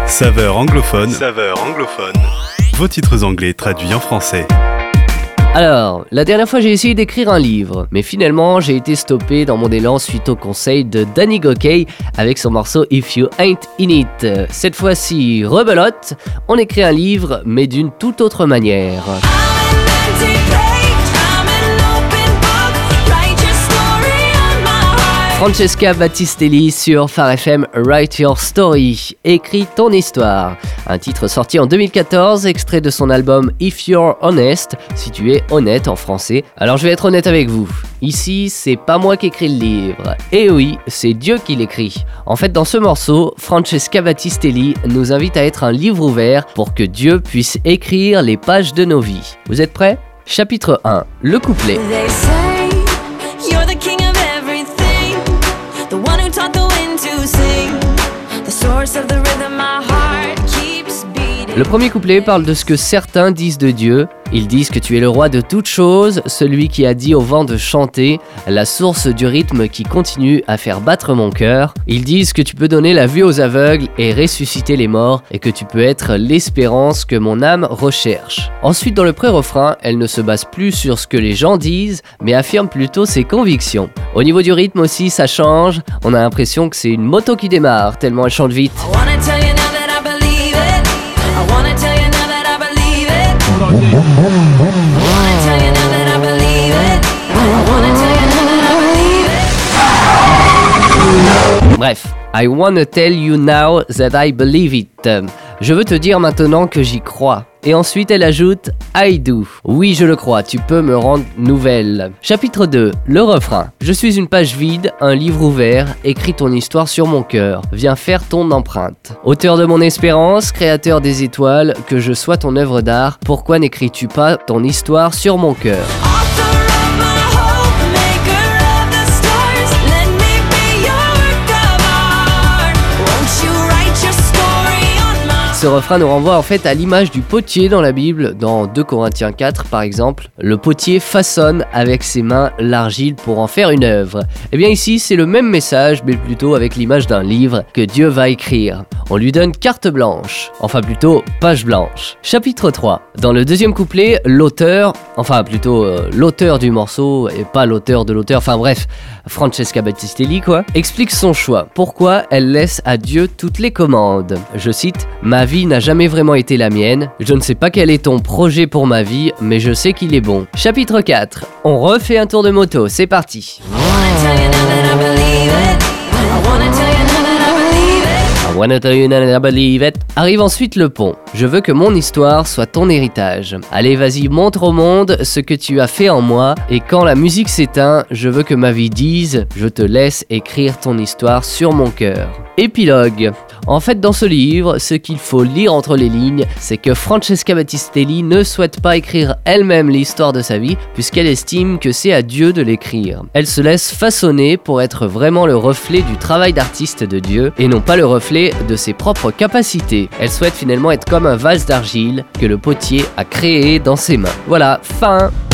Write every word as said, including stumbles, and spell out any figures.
Saveur anglophone. Saveur anglophone. Vos titres anglais traduits en français. Alors, la dernière fois j'ai essayé d'écrire un livre, mais finalement j'ai été stoppé dans mon élan suite au conseil de Danny Gokey avec son morceau If You Ain't In It. Cette fois-ci, rebelote, on écrit un livre, mais d'une toute autre manière. Francesca Battistelli sur Phare F M, Write Your Story, écris ton histoire. Un titre sorti en deux mille quatorze, extrait de son album If You're Honest, si tu es honnête en français. Alors je vais être honnête avec vous, ici c'est pas moi qui écris le livre, et oui, c'est Dieu qui l'écrit. En fait dans ce morceau, Francesca Battistelli nous invite à être un livre ouvert pour que Dieu puisse écrire les pages de nos vies. Vous êtes prêts ? Chapitre un, le couplet. Le premier couplet parle de ce que certains disent de Dieu. Ils disent que tu es le roi de toutes choses, celui qui a dit au vent de chanter, la source du rythme qui continue à faire battre mon cœur. Ils disent que tu peux donner la vue aux aveugles et ressusciter les morts, et que tu peux être l'espérance que mon âme recherche. Ensuite, dans le pré-refrain, elle ne se base plus sur ce que les gens disent, mais affirme plutôt ses convictions. Au niveau du rythme aussi, ça change. On a l'impression que c'est une moto qui démarre, tellement elle chante vite. Bref, I wanna tell you now that I believe it. Je veux te dire maintenant que j'y crois. Et ensuite elle ajoute I do. Oui, je le crois, tu peux me rendre nouvelle. Chapitre deux, le refrain. Je suis une page vide, un livre ouvert, écris ton histoire sur mon cœur. Viens faire ton empreinte. Auteur de mon espérance, créateur des étoiles, que je sois ton œuvre d'art, pourquoi n'écris-tu pas ton histoire sur mon cœur ? Ce refrain nous renvoie en fait à l'image du potier dans la Bible, dans deux Corinthiens quatre par exemple. Le potier façonne avec ses mains l'argile pour en faire une œuvre. Et bien ici c'est le même message, mais plutôt avec l'image d'un livre que Dieu va écrire. On lui donne carte blanche, enfin plutôt page blanche. Chapitre trois. Dans le deuxième couplet, l'auteur, enfin plutôt euh, l'auteur du morceau et pas l'auteur de l'auteur, enfin bref, Francesca Battistelli quoi, explique son choix. Pourquoi elle laisse à Dieu toutes les commandes. Je cite, « Ma vie n'a jamais vraiment été la mienne. Je ne sais pas quel est ton projet pour ma vie, mais je sais qu'il est bon. » Chapitre quatre. On refait un tour de moto, c'est parti. I wanna tell you that I believe it. Arrive ensuite le pont. Je veux que mon histoire soit ton héritage. Allez, vas-y, montre au monde ce que tu as fait en moi. Et quand la musique s'éteint, je veux que ma vie dise « Je te laisse écrire ton histoire sur mon cœur ». Épilogue. En fait, dans ce livre, ce qu'il faut lire entre les lignes, c'est que Francesca Battistelli ne souhaite pas écrire elle-même l'histoire de sa vie, puisqu'elle estime que c'est à Dieu de l'écrire. Elle se laisse façonner pour être vraiment le reflet du travail d'artiste de Dieu, et non pas le reflet de ses propres capacités. Elle souhaite finalement être comme un vase d'argile que le potier a créé dans ses mains. Voilà, fin.